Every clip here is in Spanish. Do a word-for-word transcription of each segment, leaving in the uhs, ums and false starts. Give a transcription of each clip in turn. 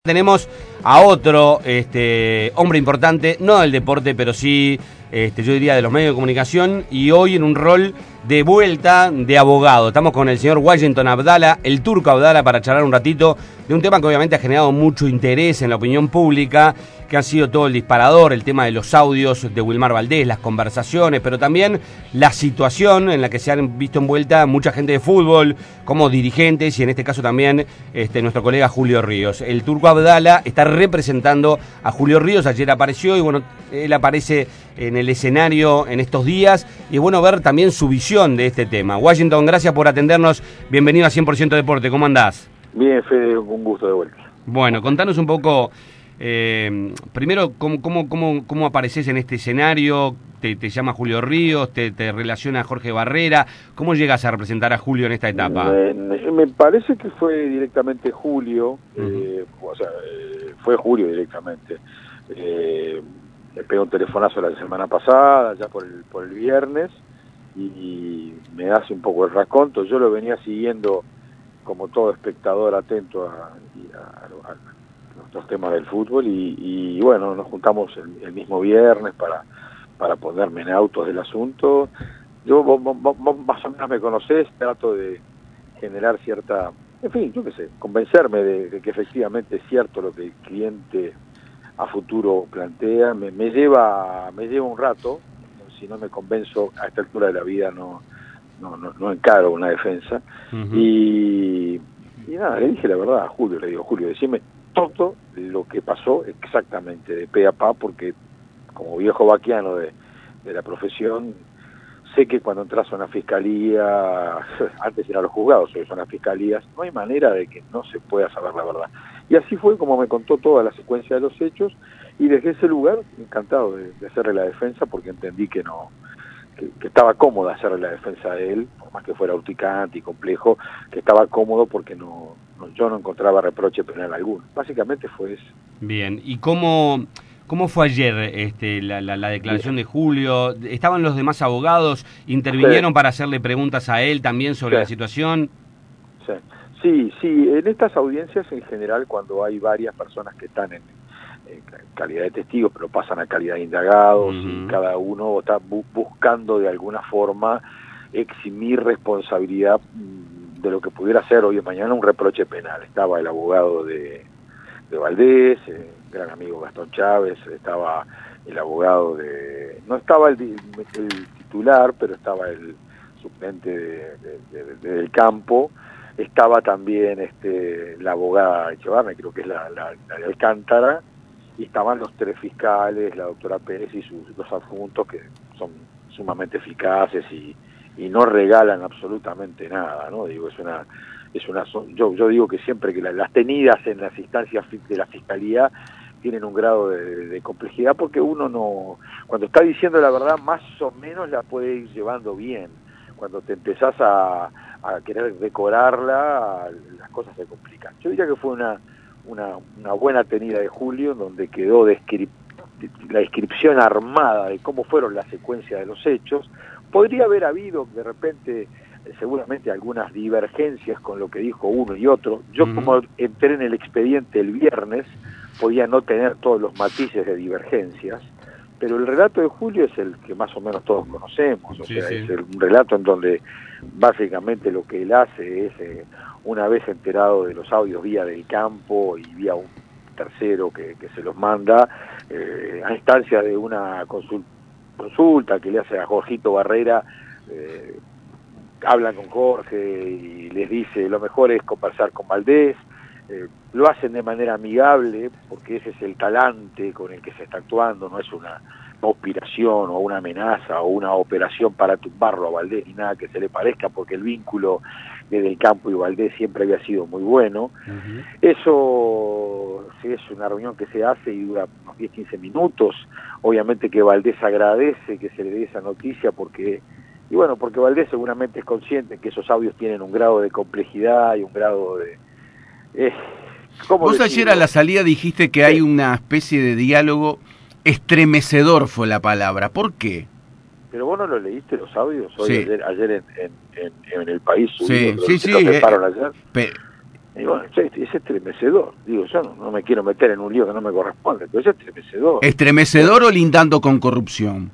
Tenemos a otro este, hombre importante, no del deporte, pero sí, este, yo diría, de los medios de comunicación, y hoy en un rol de vuelta de abogado. Estamos con el señor Washington Abdala, el turco Abdala, para charlar un ratito de un tema que obviamente ha generado mucho interés en la opinión pública, que ha sido todo el disparador, el tema de los audios de Wilmar Valdés, las conversaciones, pero también la situación en la que se han visto envuelta mucha gente de fútbol, como dirigentes, y en este caso también este, nuestro colega Julio Ríos. El turco Abdala está representando a Julio Ríos, ayer apareció, y bueno, él aparece en el escenario en estos días, y es bueno ver también su visión de este tema. Washington, gracias por atendernos, bienvenido a cien por ciento Deporte, ¿cómo andás? Bien, Fede, un gusto de vuelta. Bueno, contanos un poco... Eh, primero, ¿cómo, cómo, cómo, ¿cómo apareces en este escenario? ¿Te, te llama Julio Ríos? ¿Te, te relaciona Jorge Barrera? ¿Cómo llegas a representar a Julio en esta etapa? Me, me parece que fue directamente Julio, uh-huh. eh, o sea, eh, fue Julio directamente. Eh, me pegó un telefonazo la semana pasada, ya por el, por el viernes, y, y me hace un poco el raconto. Yo lo venía siguiendo como todo espectador atento a... a, a, a los temas del fútbol y, y bueno, nos juntamos el, el mismo viernes para, para ponerme en autos del asunto. Yo, vos, vos, vos más o menos me conocés, trato de generar cierta, en fin, yo qué sé, convencerme de, de que efectivamente es cierto lo que el cliente a futuro plantea. Me, me lleva me lleva un rato, si no me convenzo a esta altura de la vida no, no, no, no encaro una defensa. Uh-huh. y, y nada, le dije la verdad a Julio, le digo, Julio, decime todo lo que pasó exactamente, de pe a pa, porque como viejo vaquiano de, de la profesión, sé que cuando entras a una fiscalía, antes eran los juzgados, hoy son las fiscalías, no hay manera de que no se pueda saber la verdad. Y así fue como me contó toda la secuencia de los hechos, y desde ese lugar, encantado de, de hacerle la defensa, porque entendí que no que, que estaba cómodo hacerle la defensa de él, por más que fuera urticante y complejo, que estaba cómodo porque no, no yo no encontraba reproche penal alguno. Básicamente fue eso. Bien, ¿y cómo, cómo fue ayer este, la, la, la declaración Bien. de Julio? ¿Estaban los demás abogados? ¿Intervinieron sí. para hacerle preguntas a él también sobre sí. la situación? Sí. sí, sí, en estas audiencias en general, cuando hay varias personas que están en calidad de testigos, pero pasan a calidad de indagados, uh-huh. y cada uno está bu- buscando de alguna forma eximir responsabilidad de lo que pudiera ser hoy o mañana un reproche penal. Estaba el abogado de, de Valdés, eh, gran amigo Gastón Chávez, estaba el abogado de... no estaba el, el titular, pero estaba el suplente de, de, de, de, del campo, estaba también este la abogada Echevarne, creo que es la, la, la de Alcántara, y estaban los tres fiscales, la doctora Pérez y sus dos adjuntos, que son sumamente eficaces y, y no regalan absolutamente nada, ¿no? Digo, es una, es una, yo, yo digo que siempre que la, las tenidas en las instancias de la fiscalía tienen un grado de, de complejidad, porque uno no, cuando está diciendo la verdad, más o menos la puede ir llevando bien. Cuando te empezás a, a querer decorarla, las cosas se complican. Yo diría que fue una Una, una buena tenida de Julio, donde quedó descrip la descripción armada de cómo fueron la secuencia de los hechos. Podría haber habido de repente eh, seguramente algunas divergencias con lo que dijo uno y otro. Yo uh-huh. como entré en el expediente el viernes, podía no tener todos los matices de divergencias, pero el relato de Julio es el que más o menos todos conocemos, o sí, sea, sí. es el, un relato en donde básicamente lo que él hace es, eh, una vez enterado de los audios vía del campo y vía un tercero que, que se los manda, eh, a instancia de una consulta, consulta que le hace a Jorgito Barrera, eh, hablan con Jorge y les dice lo mejor es conversar con Valdés. Eh, lo hacen de manera amigable, porque ese es el talante con el que se está actuando, no es una conspiración o una amenaza o una operación para tumbarlo a Valdés ni nada que se le parezca, porque el vínculo desde el campo y Valdés siempre había sido muy bueno. Uh-huh. Eso sí, es una reunión que se hace y dura unos diez a quince minutos. Obviamente que Valdés agradece que se le dé esa noticia, porque y bueno, porque Valdés seguramente es consciente que esos audios tienen un grado de complejidad y un grado de... Eh, Vos decirlo? Ayer a la salida dijiste que sí. hay una especie de diálogo estremecedor, fue la palabra. ¿Por qué? Pero vos no lo leíste los audios hoy, sí. ayer, ayer en, en, en, en El País. Sí, subido, sí, ¿lo, sí. ¿Lo eh, ayer? Pe Y bueno, es, es estremecedor. Digo, yo no, no me quiero meter en un lío que no me corresponde, pero es estremecedor. ¿Estremecedor o lindando con corrupción?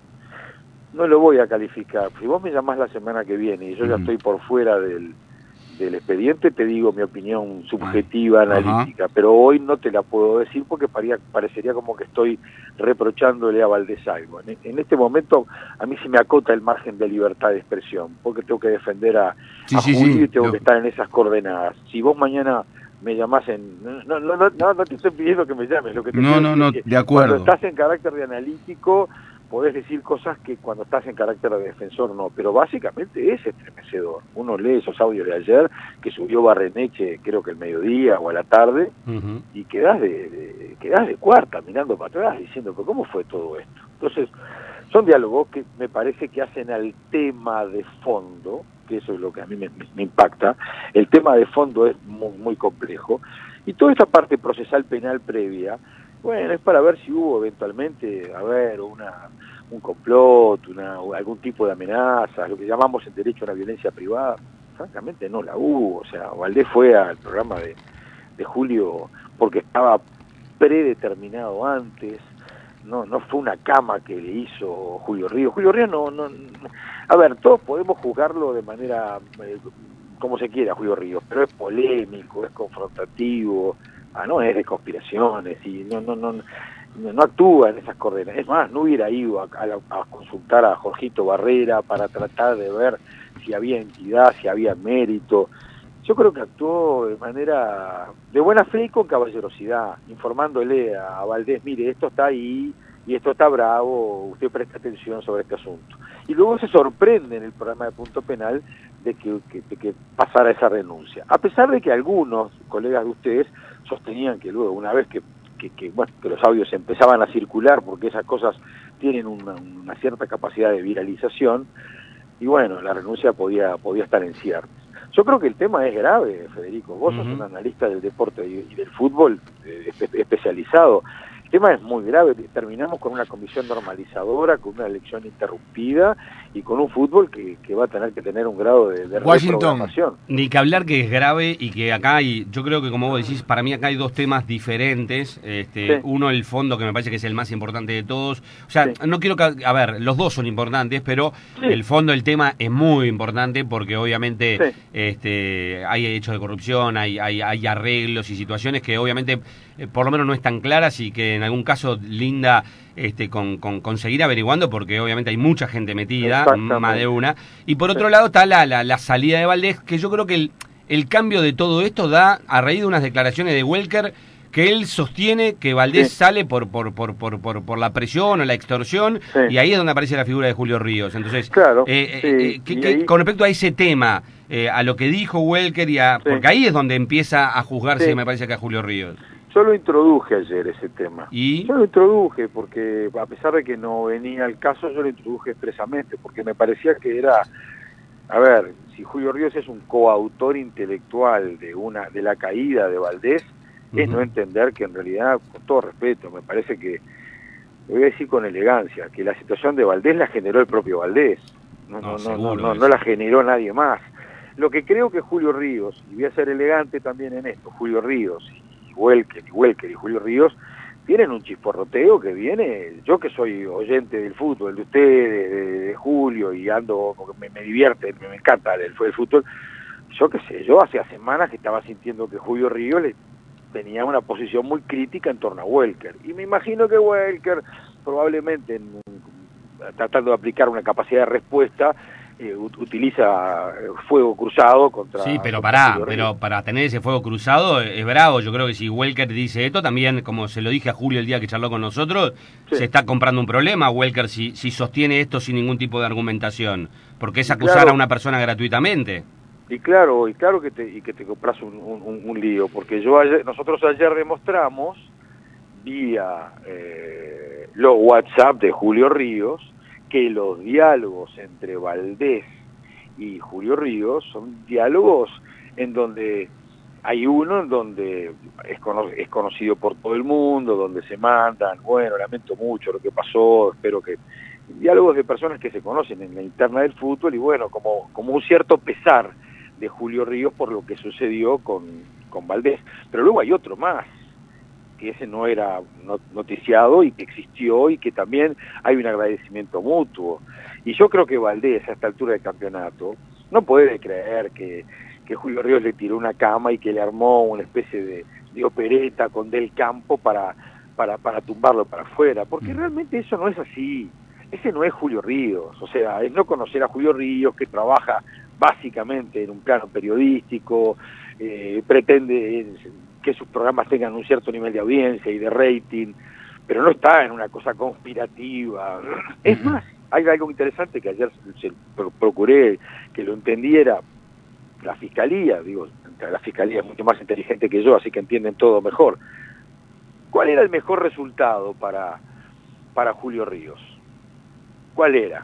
No lo voy a calificar. Si vos me llamás la semana que viene y yo uh-huh. ya estoy por fuera del, del expediente, te digo mi opinión subjetiva, uh-huh. analítica, pero hoy no te la puedo decir porque paría, parecería como que estoy reprochándole a Valdés algo. En, en este momento a mí se me acota el margen de libertad de expresión, porque tengo que defender a, sí, a sí, Julio sí. y tengo Lo... que estar en esas coordenadas. Si vos mañana me llamás en... No, no, no, no, no te estoy pidiendo que me llames, lo que te no, no, no, es que de acuerdo. Cuando estás en carácter de analítico, podés decir cosas que cuando estás en carácter de defensor no, pero básicamente es estremecedor. Uno lee esos audios de ayer que subió Barreneche, creo que el mediodía o a la tarde, uh-huh. y quedás de, de, quedás de cuarta mirando para atrás diciendo, pero ¿cómo fue todo esto? Entonces, son diálogos que me parece que hacen al tema de fondo, que eso es lo que a mí me, me impacta, el tema de fondo es muy, muy complejo, y toda esta parte procesal penal previa, bueno, es para ver si hubo eventualmente, a ver, una, un complot, una, algún tipo de amenaza, lo que llamamos en derecho a la violencia privada. Francamente no la hubo. O sea, Valdés fue al programa de, de Julio porque estaba predeterminado antes, no no fue una cama que le hizo Julio Ríos. Julio Ríos no, no, no a ver, todos podemos juzgarlo de manera, eh, como se quiera, Julio Ríos, pero es polémico, es confrontativo, ah, no es de conspiraciones y no no no no, no actúa en esas coordenadas. Es más, no hubiera ido a, a, a consultar a Jorgito Barrera para tratar de ver si había entidad, si había mérito. Yo creo que actuó de manera de buena fe y con caballerosidad, informándole a Valdés, mire, esto está ahí y esto está bravo, usted presta atención sobre este asunto. Y luego se sorprende en el programa de Punto Penal de que, que, de que pasara esa renuncia. A pesar de que algunos colegas de ustedes sostenían que luego, una vez que, que, que, bueno, que los audios empezaban a circular, porque esas cosas tienen una, una cierta capacidad de viralización, y bueno, la renuncia podía, podía estar en ciernes. Yo creo que el tema es grave, Federico. Vos uh-huh. sos un analista del deporte y, y del fútbol eh, espe- especializado. El tema es muy grave. Terminamos con una comisión normalizadora, con una elección interrumpida y con un fútbol que, que va a tener que tener un grado de, de reprogramación. Ni que hablar que es grave y que acá hay, yo creo que como vos decís, para mí acá hay dos temas diferentes. Este, sí. Uno, el fondo, que me parece que es el más importante de todos. O sea, sí. no quiero que, a ver, los dos son importantes, pero sí. el fondo del tema es muy importante porque obviamente sí. este, hay hechos de corrupción, hay, hay, hay arreglos y situaciones que obviamente eh, por lo menos no están claras y que en algún caso linda este, con, con, con seguir averiguando porque obviamente hay mucha gente metida, más de una. Y por otro sí. lado está la, la, la salida de Valdés, que yo creo que el, el cambio de todo esto da a raíz de unas declaraciones de Welker que él sostiene que Valdés sí. sale por, por, por, por, por, por la presión o la extorsión, sí. y ahí es donde aparece la figura de Julio Ríos. Entonces, claro, eh, sí. eh, que, que, ahí... con respecto a ese tema, eh, a lo que dijo Welker, y a, sí. porque ahí es donde empieza a juzgarse, sí. me parece que a Julio Ríos. Yo lo introduje ayer ese tema. ¿Y? Yo lo introduje porque, a pesar de que no venía al caso, yo lo introduje expresamente, porque me parecía que era, a ver, si Julio Ríos es un coautor intelectual de una de la caída de Valdés, uh-huh. es no entender que en realidad, con todo respeto, me parece que, lo voy a decir con elegancia, que la situación de Valdés la generó el propio Valdés, no, no, no, no, no, no la generó nadie más. Lo que creo que Julio Ríos, y voy a ser elegante también en esto, Julio Ríos y Welker, y Welker y Julio Ríos, tienen un chisporroteo que viene, yo que soy oyente del fútbol, de ustedes, de, de Julio, y ando, porque me, me divierte, me, me encanta el, el fútbol, yo qué sé, yo hace semanas que estaba sintiendo que Julio Ríos le tenía una posición muy crítica en torno a Welker, y me imagino que Welker, probablemente en, tratando de aplicar una capacidad de respuesta, Eh, utiliza fuego cruzado contra... Sí, pero contra pará, pero para tener ese fuego cruzado es bravo. Yo creo que si Welker dice esto, también, como se lo dije a Julio el día que charló con nosotros, sí. se está comprando un problema Welker si, si sostiene esto sin ningún tipo de argumentación, porque es acusar claro, a una persona gratuitamente. Y claro, y claro que te, y que te compras un, un, un lío, porque yo ayer, nosotros ayer demostramos, vía eh, los WhatsApp de Julio Ríos, que los diálogos entre Valdés y Julio Ríos son diálogos en donde hay uno en donde es, cono es conocido por todo el mundo, donde se mandan, bueno, lamento mucho lo que pasó, espero que... Diálogos de personas que se conocen en la interna del fútbol y bueno, como, como un cierto pesar de Julio Ríos por lo que sucedió con, con con Valdés, pero luego hay otro más, que ese no era noticiado y que existió y que también hay un agradecimiento mutuo. Y yo creo que Valdés, a esta altura del campeonato, no puede creer que, que Julio Ríos le tiró una cama y que le armó una especie de, de opereta con Del Campo para, para, para tumbarlo para afuera, porque realmente eso no es así. Ese no es Julio Ríos, o sea, es no conocer a Julio Ríos, que trabaja básicamente en un plano periodístico, eh, pretende que sus programas tengan un cierto nivel de audiencia y de rating, pero no está en una cosa conspirativa. Es más, hay algo interesante que ayer se, procuré que lo entendiera la Fiscalía, digo, la Fiscalía es mucho más inteligente que yo, así que entienden todo mejor. ¿Cuál era el mejor resultado para, para Julio Ríos? ¿Cuál era?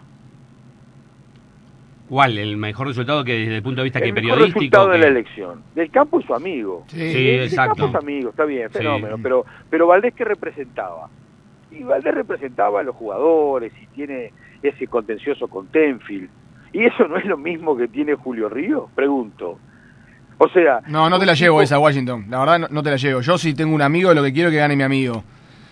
¿Cuál? ¿El mejor resultado que desde el punto de vista el que periodístico? El resultado que... de la elección. Del Campo es su amigo. Sí, sí, exacto. Del Campo es amigo, está bien, fenómeno. Sí. Pero, pero Valdés, ¿qué representaba? Y Valdés representaba a los jugadores y tiene ese contencioso con Tenfield. ¿Y eso no es lo mismo que tiene Julio Ríos? Pregunto. O sea... No, no te la llevo esa, Washington. La verdad no, no te la llevo. Yo si tengo un amigo, lo que quiero es que gane mi amigo.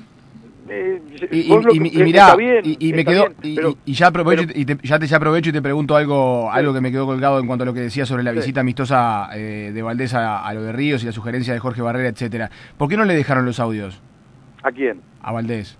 Eh, y, y, y, y mirá, bien, y, y me quedó bien, pero, y, y ya aprovecho pero, y te, ya te ya aprovecho y te pregunto algo sí. algo que me quedó colgado en cuanto a lo que decía sobre la sí. visita amistosa eh, de Valdés a, a lo de Ríos y la sugerencia de Jorge Barrera, etcétera. ¿Por qué no le dejaron los audios? ¿A quién? A Valdés.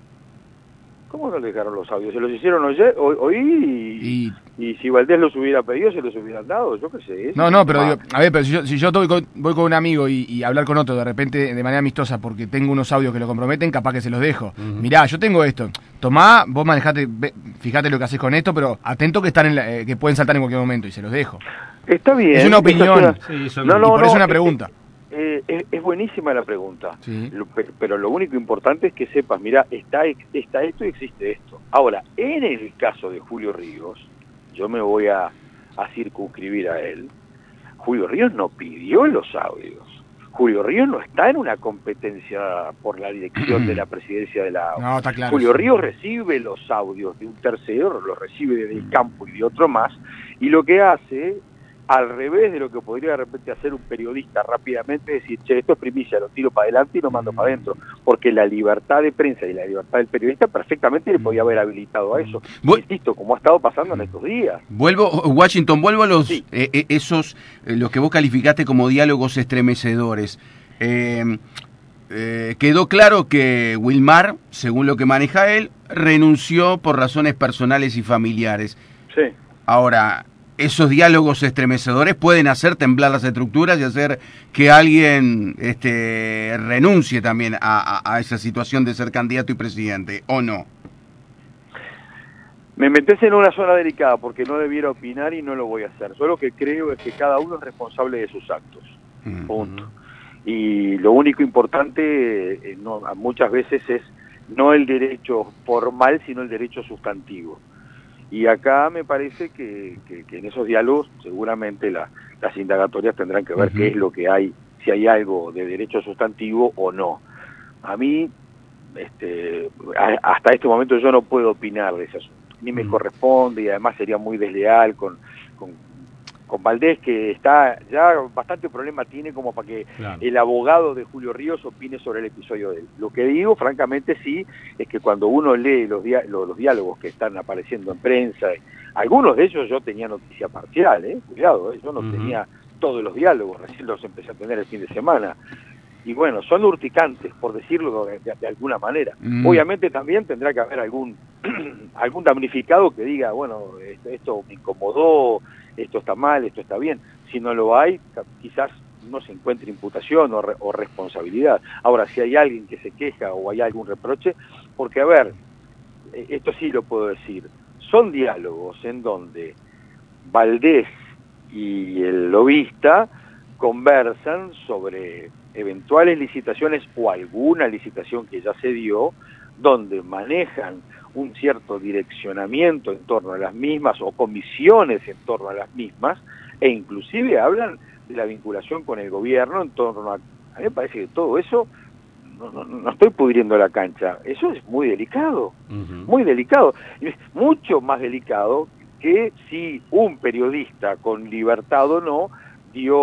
¿Cómo no le dejaron los audios? Se los hicieron ayer, hoy, hoy y, y... y si Valdés los hubiera pedido, se los hubieran dado, yo qué sé. No, no, pero ah. digo, a ver, pero si yo, si yo voy, con, voy con un amigo y, y hablar con otro de repente de manera amistosa porque tengo unos audios que lo comprometen, capaz que se los dejo. Uh-huh. Mirá, yo tengo esto. Tomá, vos manejate, fíjate lo que haces con esto, pero atento que están en la, eh, que pueden saltar en cualquier momento y se los dejo. Está bien. Es una opinión. Sí, son... no, no, y por no, eso una es, pregunta. Eh, es, es buenísima la pregunta, sí. lo, pero, pero lo único importante es que sepas, mira, está, está esto y existe esto. Ahora, en el caso de Julio Ríos, yo me voy a, a circunscribir a él, Julio Ríos no pidió los audios. Julio Ríos no está en una competencia por la dirección de la presidencia de la A U. No, está claro, Julio sí. Ríos recibe los audios de un tercero, los recibe de Del Campo y de otro más, y lo que hace... al revés de lo que podría de repente hacer un periodista rápidamente, decir, che, esto es primicia, lo tiro para adelante y lo mando para adentro, porque la libertad de prensa y la libertad del periodista perfectamente le podía haber habilitado a eso, Bu insisto, como ha estado pasando en estos días. Vuelvo, Washington, vuelvo a los sí. eh, esos, eh, los que vos calificaste como diálogos estremecedores. Eh, eh, quedó claro que Wilmar, según lo que maneja él, renunció por razones personales y familiares. Sí. Ahora... esos diálogos estremecedores pueden hacer temblar las estructuras y hacer que alguien este, renuncie también a, a, a esa situación de ser candidato y presidente, ¿o no? Me metés en una zona delicada porque no debiera opinar y no lo voy a hacer. Yo lo que creo es que cada uno es responsable de sus actos, mm. punto. Y lo único importante eh, no, muchas veces es no el derecho formal, sino el derecho sustantivo. Y acá me parece que, que, que en esos diálogos seguramente la, las indagatorias tendrán que ver uh-huh. qué es lo que hay, si hay algo de derecho sustantivo o no. A mí, este, a, hasta este momento yo no puedo opinar de ese asunto, ni me uh-huh. corresponde y además sería muy desleal con, con, con Valdés, que está ya bastante problema tiene como para que claro. el abogado de Julio Ríos opine sobre el episodio de él. Lo que digo, francamente, sí, es que cuando uno lee los, dia los, los diálogos que están apareciendo en prensa, algunos de ellos yo tenía noticia parcial, ¿eh? Cuidado, ¿eh? Yo no uh-huh. tenía todos los diálogos, recién los empecé a tener el fin de semana. Y bueno, son urticantes, por decirlo de, de, de alguna manera. Mm. Obviamente también tendrá que haber algún algún damnificado que diga, bueno, esto, esto me incomodó, esto está mal, esto está bien. Si no lo hay, quizás no se encuentre imputación o, re, o responsabilidad. Ahora, si hay alguien que se queja o hay algún reproche, porque a ver, esto sí lo puedo decir, son diálogos en donde Valdés y el lobista conversan sobre eventuales licitaciones o alguna licitación que ya se dio, donde manejan un cierto direccionamiento en torno a las mismas o comisiones en torno a las mismas, e inclusive hablan de la vinculación con el gobierno en torno a... A mí me parece que todo eso, no, no, no estoy pudriendo la cancha, eso es muy delicado, uh-huh. muy delicado, y es mucho más delicado que si un periodista con libertad o no dio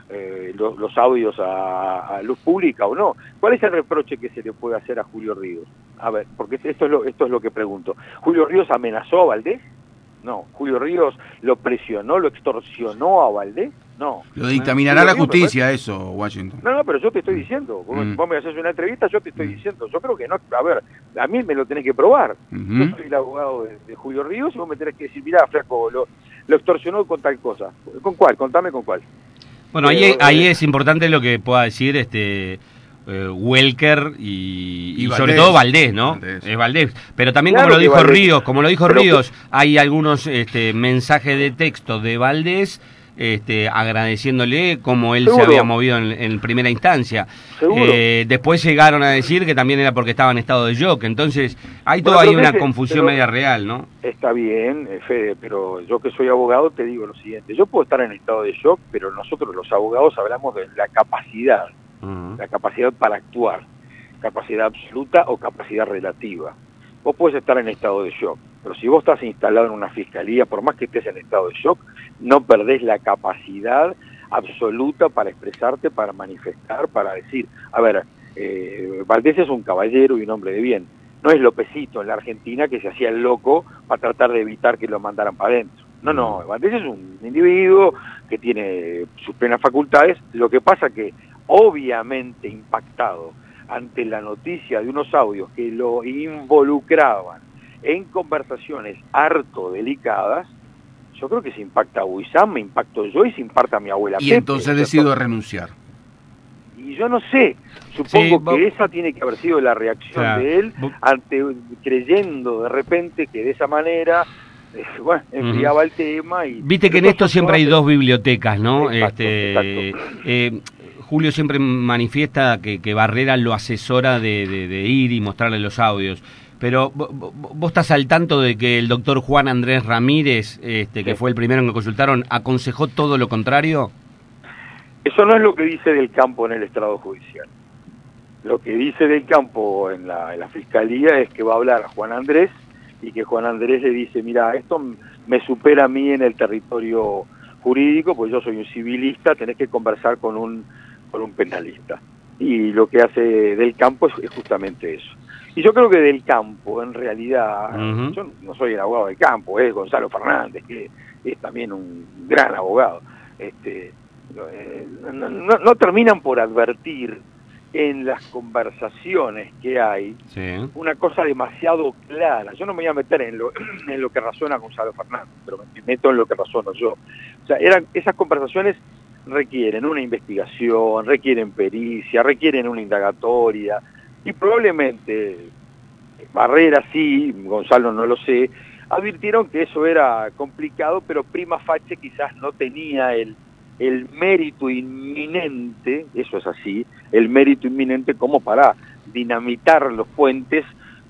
eh, los, los audios a, a luz pública o no. ¿Cuál es el reproche que se le puede hacer a Julio Ríos? A ver, porque esto es lo, esto es lo que pregunto. ¿Julio Ríos amenazó a Valdés? No. ¿Julio Ríos lo presionó, lo extorsionó a Valdés? No. Lo dictaminará la justicia eso, Washington. No, no, pero yo te estoy diciendo, vos, mm. vos me haces una entrevista, yo te estoy diciendo, yo creo que no, a ver, a mí me lo tenés que probar. Uh-huh. Yo soy el abogado de, de Julio Ríos y vos me tenés que decir, mirá, flaco, lo, lo extorsionó con tal cosa. ¿Con cuál? Contame con cuál. Bueno, ahí, eh, ahí es importante lo que pueda decir este eh, Welker y, y, y sobre todo Valdés, ¿no? Valdés. Es Valdés. Pero también claro como lo dijo Valdés. Ríos, como lo dijo pero, Ríos, hay algunos este, mensajes de texto de Valdés Este, agradeciéndole como él ¿Seguro? se había movido en, en primera instancia. Eh, después llegaron a decir que también era porque estaba en estado de shock. Entonces, hay bueno, toda ahí una ese, confusión media real, ¿no? Está bien, Fede, pero yo que soy abogado te digo lo siguiente. Yo puedo estar en estado de shock, pero nosotros los abogados hablamos de la capacidad, uh-huh. la capacidad para actuar, capacidad absoluta o capacidad relativa. Vos podés estar en estado de shock, pero si vos estás instalado en una fiscalía, por más que estés en estado de shock, no perdés la capacidad absoluta para expresarte, para manifestar, para decir, a ver, eh, Valdés es un caballero y un hombre de bien. No es Lópezito en la Argentina que se hacía el loco para tratar de evitar que lo mandaran para adentro. No, no, Valdés es un individuo que tiene sus plenas facultades, lo que pasa que obviamente impactado ante la noticia de unos audios que lo involucraban en conversaciones harto delicadas, yo creo que se impacta a Huizam, me impacto yo y se impacta a mi abuela Y Pepe, entonces decido renunciar. Y yo no sé, supongo sí, vos... que esa tiene que haber sido la reacción claro. de él, ante creyendo de repente que de esa manera... bueno, enfriaba uh-huh. el tema y... Viste que en esto siempre hay dos bibliotecas, ¿no? Exacto, este, exacto. Eh, Julio siempre manifiesta que, que Barrera lo asesora de, de, de ir y mostrarle los audios. Pero vos estás al tanto de que el doctor Juan Andrés Ramírez, este, que sí. fue el primero en que consultaron, aconsejó todo lo contrario. Eso no es lo que dice Del Campo en el estrado judicial. Lo que dice Del Campo en la, en la fiscalía es que va a hablar a Juan Andrés y que Juan Andrés le dice, mira, esto me supera a mí en el territorio jurídico, pues yo soy un civilista, tenés que conversar con un, con un penalista. Y lo que hace Del Campo es, es justamente eso. Y yo creo que Del Campo, en realidad, uh-huh. yo no soy el abogado del campo, es Gonzalo Fernández, que es también un gran abogado. Este, eh, no, no, no terminan por advertir en las conversaciones que hay sí. una cosa demasiado clara. Yo no me voy a meter en lo, en lo que razona Gonzalo Fernández, pero me meto en lo que razono yo. O sea, eran, esas conversaciones requieren una investigación, requieren pericia, requieren una indagatoria, y probablemente Barrera sí, Gonzalo no lo sé, advirtieron que eso era complicado, pero prima facie quizás no tenía el el mérito inminente, eso es así, el mérito inminente como para dinamitar los puentes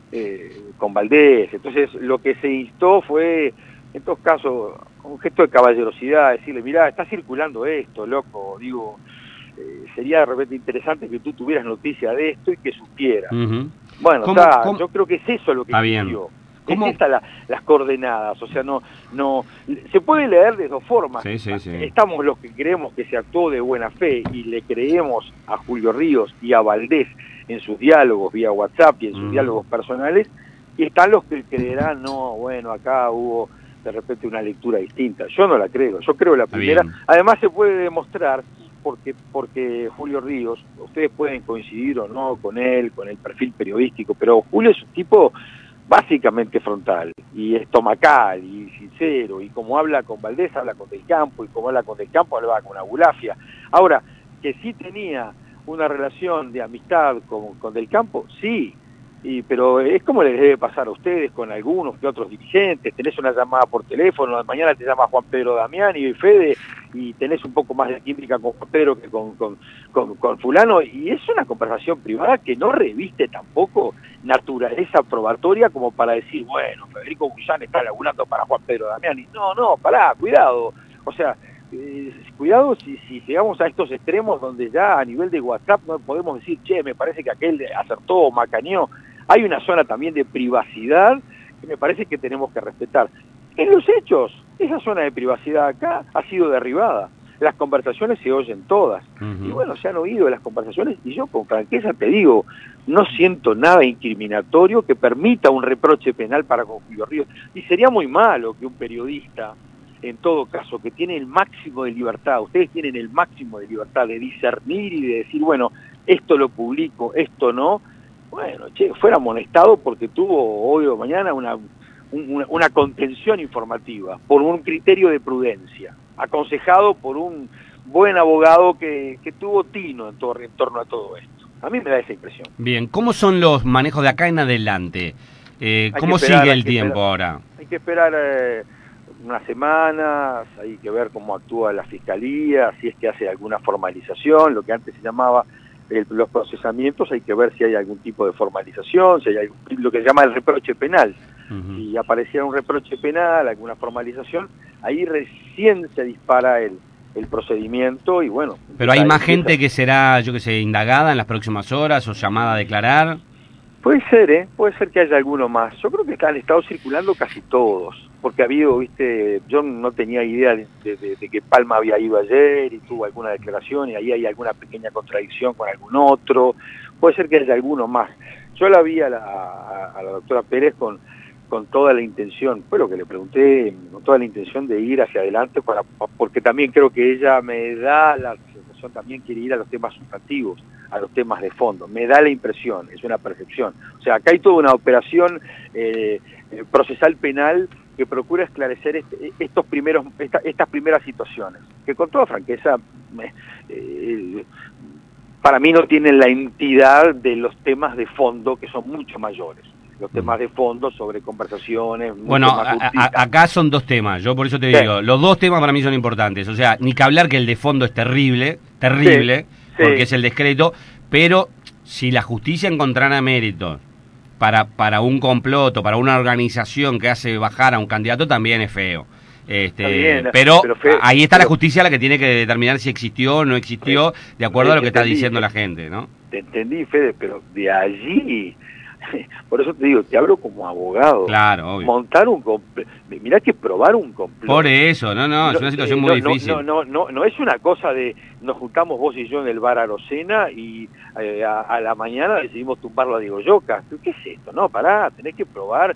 eh, con Valdés. Entonces lo que se instó fue, en todos casos, un gesto de caballerosidad, decirle, mirá, está circulando esto, loco, digo, eh, sería de repente interesante que tú tuvieras noticia de esto y que supieras. Uh-huh. Bueno, ¿Cómo, está, ¿cómo? Yo creo que es eso lo que pidió. ¿Cómo? Es esta la, las coordenadas, o sea, no, no, se puede leer de dos formas. Sí, sí, sí. Estamos los que creemos que se actuó de buena fe y le creemos a Julio Ríos y a Valdés en sus diálogos vía WhatsApp y en sus mm. diálogos personales, y están los que creerán, no, bueno, acá hubo de repente una lectura distinta. Yo no la creo, yo creo la primera. Bien. Además se puede demostrar, porque, porque Julio Ríos, ustedes pueden coincidir o no con él, con el perfil periodístico, pero Julio es un tipo básicamente frontal, y estomacal, y sincero, y como habla con Valdés, habla con Del Campo, y como habla con Del Campo, habla con Abulafia. Ahora, que sí tenía una relación de amistad con, con Del Campo, sí, y, pero es como les debe pasar a ustedes con algunos que otros dirigentes, tenés una llamada por teléfono, mañana te llama Juan Pedro Damiani y Fede, y tenés un poco más de química con Juan Pedro que con, con, con, con fulano, y es una conversación privada que no reviste tampoco naturaleza probatoria como para decir, bueno, Federico Bullán está laburando para Juan Pedro Damiani. No, no, pará, cuidado, o sea, eh, cuidado si, si llegamos a estos extremos donde ya a nivel de WhatsApp no podemos decir, che, me parece que aquel acertó o macaneó. Hay una zona también de privacidad que me parece que tenemos que respetar. En los hechos, esa zona de privacidad acá ha sido derribada. las conversaciones se oyen todas. Uh-huh. Y bueno, se han oído las conversaciones y yo con franqueza te digo, no siento nada incriminatorio que permita un reproche penal para con Julio Ríos. Y sería muy malo que un periodista, en todo caso, que tiene el máximo de libertad, ustedes tienen el máximo de libertad de discernir y de decir, bueno, esto lo publico, esto no, bueno, che, fuera amonestado porque tuvo hoy o mañana una, una, una contención informativa, por un criterio de prudencia, aconsejado por un buen abogado que, que tuvo tino en, todo, en torno a todo esto. A mí me da esa impresión. Bien, ¿cómo son los manejos de acá en adelante? Eh, ¿Cómo esperar, sigue el tiempo esperar, ahora? Hay que esperar eh, unas semanas, hay que ver cómo actúa la Fiscalía, si es que hace alguna formalización, lo que antes se llamaba el, los procesamientos, hay que ver si hay algún tipo de formalización, si hay algún, lo que se llama el reproche penal. Uh-huh. Si apareciera un reproche penal, alguna formalización, ahí recién se dispara el, el procedimiento y bueno. Pero hay más gente que será, yo que sé, indagada en las próximas horas o llamada a declarar. Puede ser, ¿eh? Puede ser que haya alguno más. Yo creo que han estado circulando casi todos, porque ha habido, viste, yo no tenía idea de, de, de que Palma había ido ayer y tuvo alguna declaración y ahí hay alguna pequeña contradicción con algún otro. Puede ser que haya alguno más. Yo la vi a la, a, a la doctora Pérez con, con toda la intención, fue lo que le pregunté, con toda la intención de ir hacia adelante, para, porque también creo que ella me da la sensación, también quiere ir a los temas sustantivos, a los temas de fondo, me da la impresión, es una percepción. O sea, acá hay toda una operación eh, procesal penal que procura esclarecer este, estos primeros, esta, estas primeras situaciones, que con toda franqueza, eh, para mí no tienen la entidad de los temas de fondo, que son mucho mayores. Los temas de fondo sobre conversaciones. Bueno, a, a, acá son dos temas, yo por eso te sí. digo, los dos temas para mí son importantes, o sea, ni que hablar que el de fondo es terrible, terrible, sí. porque sí. es el descreto, pero si la justicia encontrara méritos para, para un complot o para una organización que hace bajar a un candidato, también es feo. Este, bien, pero, pero fe, ahí está pero, la justicia la que tiene que determinar si existió o no existió, de acuerdo a lo que está diciendo la gente, ¿no? Te entendí, Fede, pero de allí... Por eso te digo, te hablo como abogado. Claro, obvio. Montar un complot. Mirá que probar un complot. Por eso, no, no, es una situación no, muy no, difícil. No, no, no, no es una cosa de nos juntamos vos y yo en el bar Arocena y eh, a, a la mañana decidimos tumbarlo a Diego Lloca. ¿Qué es esto? No, pará, tenés que probar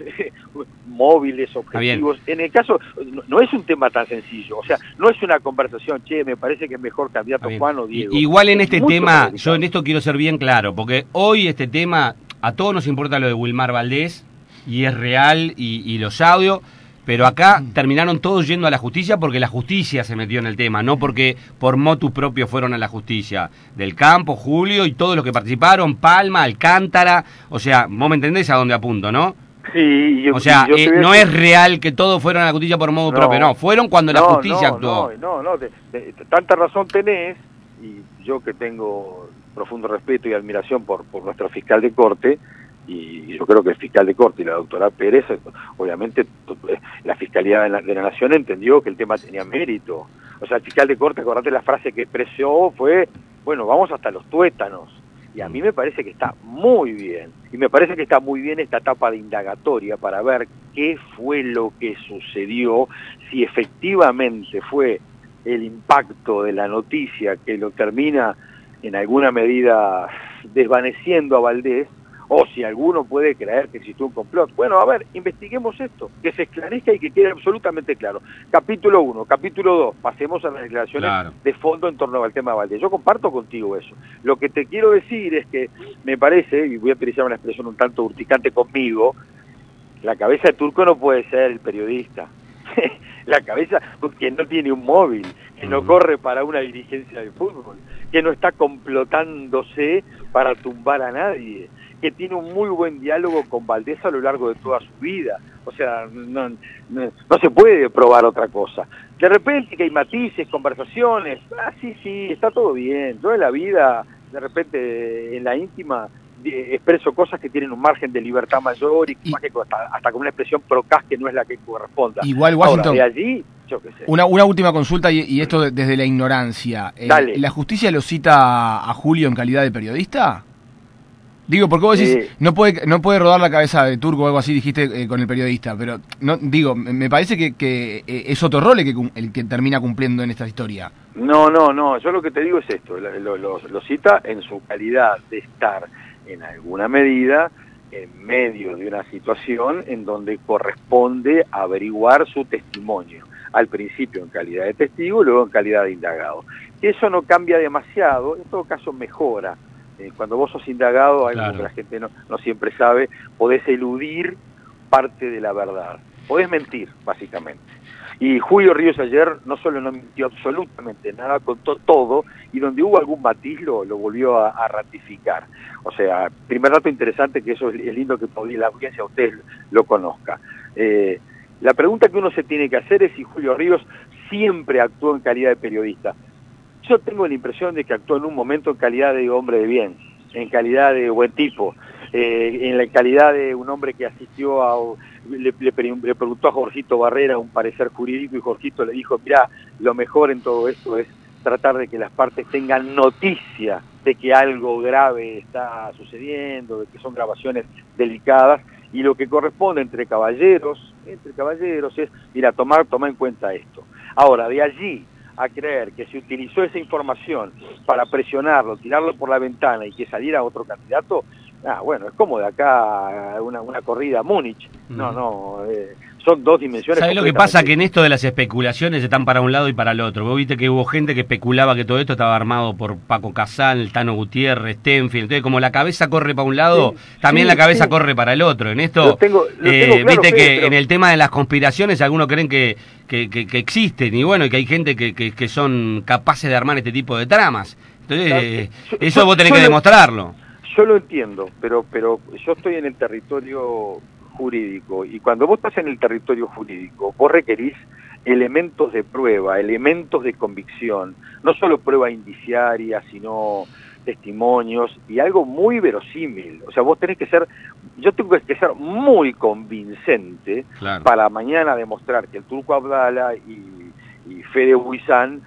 móviles, objetivos. En el caso, no, no es un tema tan sencillo. O sea, no es una conversación, che, me parece que es mejor candidato Juan o Diego. Igual en este tema, yo en esto quiero ser bien claro, porque hoy este tema... A todos nos importa lo de Wilmar Valdés, y es real, y, y los audios, pero acá terminaron todos yendo a la justicia porque la justicia se metió en el tema, no porque por motu propio fueron a la justicia. Del Campo, Julio y todos los que participaron, Palma, Alcántara, o sea, vos me entendés a dónde apunto, ¿no? Sí, yo, o sea, yo eh, no es real que todos fueron a la justicia por motu no, propio, no, fueron cuando no, la justicia no, actuó. No, no, no, de, de, de, tanta razón tenés, y yo que tengo profundo respeto y admiración por, por nuestro fiscal de corte, y yo creo que el fiscal de corte y la doctora Pérez, obviamente la Fiscalía de la, de la Nación entendió que el tema tenía mérito. O sea, el fiscal de corte, acordate la frase que expresó, fue, bueno, vamos hasta los tuétanos. Y a mí me parece que está muy bien, y me parece que está muy bien esta etapa de indagatoria para ver qué fue lo que sucedió, si efectivamente fue el impacto de la noticia que lo termina en alguna medida desvaneciendo a Valdés, o si alguno puede creer que existió un complot. Bueno, a ver, investiguemos esto, que se esclarezca y que quede absolutamente claro. Capítulo uno, capítulo dos, pasemos a las declaraciones claro. de fondo en torno al tema de Valdés. Yo comparto contigo eso. Lo que te quiero decir es que me parece, y voy a utilizar una expresión un tanto urticante conmigo, la cabeza de Turco no puede ser el periodista. La cabeza que no tiene un móvil, que no corre para una dirigencia de fútbol, que no está complotándose para tumbar a nadie, que tiene un muy buen diálogo con Valdés a lo largo de toda su vida. O sea, no, no, no se puede probar otra cosa. De repente que hay matices, conversaciones, ah, sí, sí, está todo bien. Yo en la vida, de repente, en la íntima, expreso cosas que tienen un margen de libertad mayor y, y hasta, hasta con una expresión procaz que no es la que corresponda. Igual Washington, ahora, de allí, yo qué sé. Una, una última consulta y, y esto desde la ignorancia. Eh, ¿La justicia lo cita a Julio en calidad de periodista? Digo, porque vos decís, Eh, no puede no puede rodar la cabeza de Turco o algo así, dijiste eh, con el periodista, pero no digo, me me parece que, que eh, es otro rol el que, cum- el que termina cumpliendo en esta historia. No, no, no, yo lo que te digo es esto, lo, lo- lo- lo cita en su calidad de estar en alguna medida en medio de una situación en donde corresponde averiguar su testimonio, al principio en calidad de testigo y luego en calidad de indagado. Que eso no cambia demasiado, en todo caso mejora. Eh, cuando vos sos indagado, algo Claro. que la gente no, no siempre sabe, podés eludir parte de la verdad, podés mentir, básicamente. Y Julio Ríos ayer no solo no mintió absolutamente nada, contó todo, y donde hubo algún matiz lo, lo volvió a, a ratificar. O sea, primer dato interesante, que eso es, es lindo que podría, la audiencia a usted lo conozca. Eh, la pregunta que uno se tiene que hacer es si Julio Ríos siempre actuó en calidad de periodista. Yo tengo la impresión de que actuó en un momento en calidad de hombre de bien, en calidad de buen tipo, eh, en la calidad de un hombre que asistió a... Le, le, le preguntó a Jorgito Barrera un parecer jurídico y Jorgito le dijo, mirá, lo mejor en todo esto es tratar de que las partes tengan noticia de que algo grave está sucediendo, de que son grabaciones delicadas, y lo que corresponde entre caballeros, entre caballeros es, mira, tomar, tomar en cuenta esto. Ahora, de allí a creer que se utilizó esa información para presionarlo, tirarlo por la ventana y que saliera otro candidato, ah, bueno, es como de acá una, una corrida a Múnich. No, no, eh, son dos dimensiones. ¿Sabés lo que pasa? Que en esto de las especulaciones están para un lado y para el otro. Vos viste que hubo gente que especulaba que todo esto estaba armado por Paco Casal, Tano Gutiérrez, Stenfield. Entonces, como la cabeza corre para un lado, sí, también sí, la cabeza sí. corre para el otro. En esto, lo tengo, lo eh, tengo claro, viste Fede, que pero... en el tema de las conspiraciones algunos creen que, que, que, que existen y bueno, y que hay gente que, que, que son capaces de armar este tipo de tramas. Entonces, claro, eh, yo, eso yo, vos tenés que lo, demostrarlo. Yo lo entiendo, pero, pero yo estoy en el territorio jurídico, y cuando vos estás en el territorio jurídico, vos requerís elementos de prueba, elementos de convicción, no solo prueba indiciaria, sino testimonios, y algo muy verosímil. O sea, vos tenés que ser, yo tengo que ser muy convincente, claro, para mañana demostrar que el Turco Abdala y, y Fede Buizán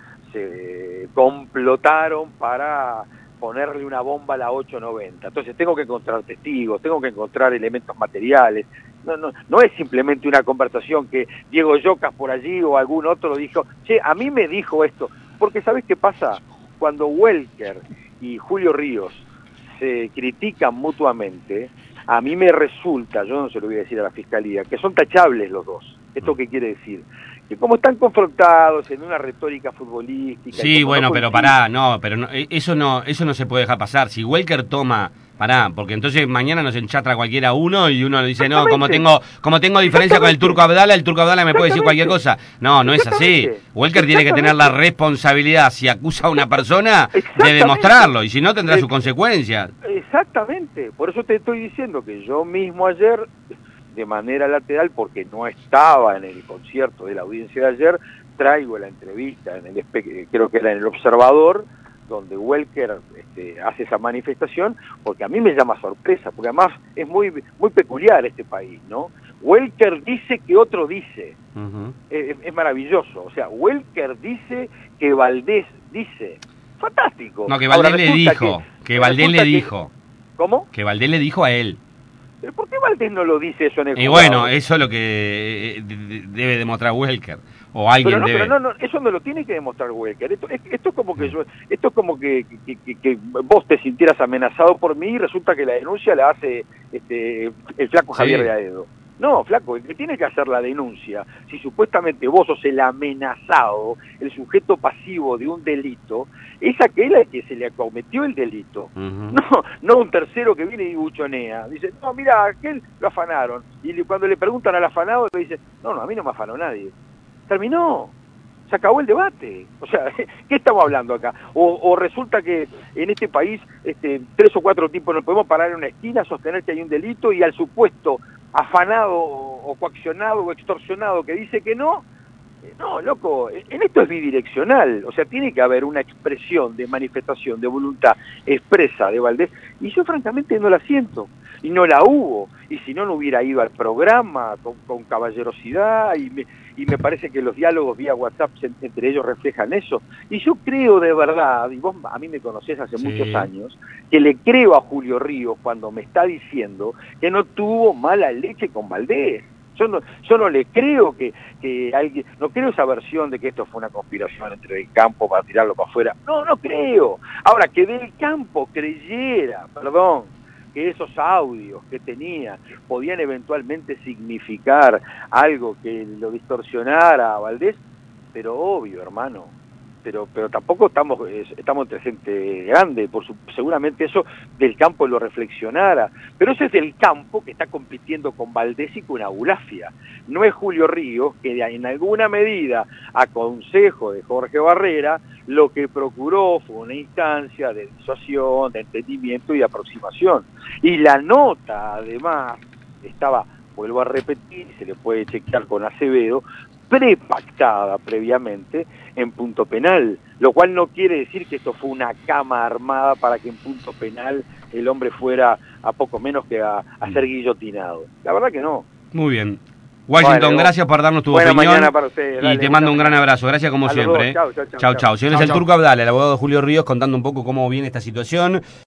se complotaron para ponerle una bomba a la ocho noventa. Entonces tengo que encontrar testigos, tengo que encontrar elementos materiales. No, no, no es simplemente una conversación que Diego Yocas por allí o algún otro dijo, che, a mí me dijo esto. Porque ¿sabés qué pasa? Cuando Welker y Julio Ríos se critican mutuamente, a mí me resulta, yo no se lo voy a decir a la Fiscalía, que son tachables los dos. ¿Esto qué quiere decir? Que como están confrontados en una retórica futbolística... Sí, bueno, no pero pará, no, pero no, eso no eso no se puede dejar pasar. Si Welker toma, pará, porque entonces mañana nos enchatra cualquiera uno y uno dice, no, como tengo como tengo diferencia con el Turco Abdala, el Turco Abdala me puede decir cualquier cosa. No, no es así. Welker tiene que tener la responsabilidad, si acusa a una persona, de demostrarlo, y si no tendrá sus consecuencias. Exactamente, por eso te estoy diciendo que yo mismo ayer, de manera lateral, porque no estaba en el concierto de la audiencia de ayer, traigo la entrevista, en el creo que era en El Observador, donde Welker este, hace esa manifestación, porque a mí me llama sorpresa, porque además es muy muy peculiar este país, ¿no? Welker dice que otro dice, uh-huh. es, es maravilloso, o sea, Welker dice que Valdés dice, fantástico. No, que Valdés le dijo, que, que Valdés le dijo. Que, ¿Cómo? Que Valdés le dijo a él. ¿Por qué Valdés no lo dice eso en el Y juzgado? bueno, eso es lo que debe demostrar Welker, o alguien pero no, debe. Pero no, no, eso no lo tiene que demostrar Welker. Esto, esto es como que yo, esto es como que, que, que, que vos te sintieras amenazado por mí y resulta que la denuncia la hace este, el flaco Javier sí. de Aedo. No, flaco, el que tiene que hacer la denuncia, si supuestamente vos sos el amenazado, el sujeto pasivo de un delito, es aquel al que se le cometió el delito. Uh-huh. No, no un tercero que viene y buchonea. Dice, no, mira, aquel lo afanaron. Y cuando le preguntan al afanado, le dice, no, no, a mí no me afanó nadie. Terminó. Se acabó el debate. O sea, ¿qué estamos hablando acá? O, o resulta que en este país este, tres o cuatro tipos nos podemos parar en una esquina, sostener que hay un delito y al supuesto afanado o coaccionado o extorsionado que dice que no, No, loco, en esto es bidireccional, o sea, tiene que haber una expresión de manifestación de voluntad expresa de Valdés, y yo francamente no la siento, y no la hubo, y si no, no hubiera ido al programa con, con caballerosidad, y me, y me parece que los diálogos vía WhatsApp entre ellos reflejan eso, y yo creo de verdad, y vos a mí me conocés hace sí. muchos años, que le creo a Julio Ríos cuando me está diciendo que no tuvo mala leche con Valdés. Yo no, yo no le creo que, que alguien, no creo esa versión de que esto fue una conspiración entre el campo para tirarlo para afuera. No, no creo. Ahora, que del campo creyera, perdón, que esos audios que tenía podían eventualmente significar algo que lo distorsionara a Valdés, pero obvio, hermano. Pero, pero tampoco estamos estamos entre gente grande, por su, seguramente eso del campo lo reflexionara, pero eso es del campo que está compitiendo con Valdés y con Abulafia, no es Julio Ríos, que en alguna medida, a consejo de Jorge Barrera, lo que procuró fue una instancia de disuasión, de entendimiento y de aproximación, y la nota además estaba, vuelvo a repetir, se le puede chequear con Acevedo, prepactada previamente en punto penal, lo cual no quiere decir que esto fue una cama armada para que en punto penal el hombre fuera a poco menos que a, a ser guillotinado. La verdad que no. Muy bien. Washington, bueno, gracias por darnos tu buena opinión mañana para ustedes, dale, y te mando un gran abrazo. Gracias como siempre. Chau, chau, chau, chau, chau. Señores, el Turco Abdala, el abogado Julio Ríos, contando un poco cómo viene esta situación.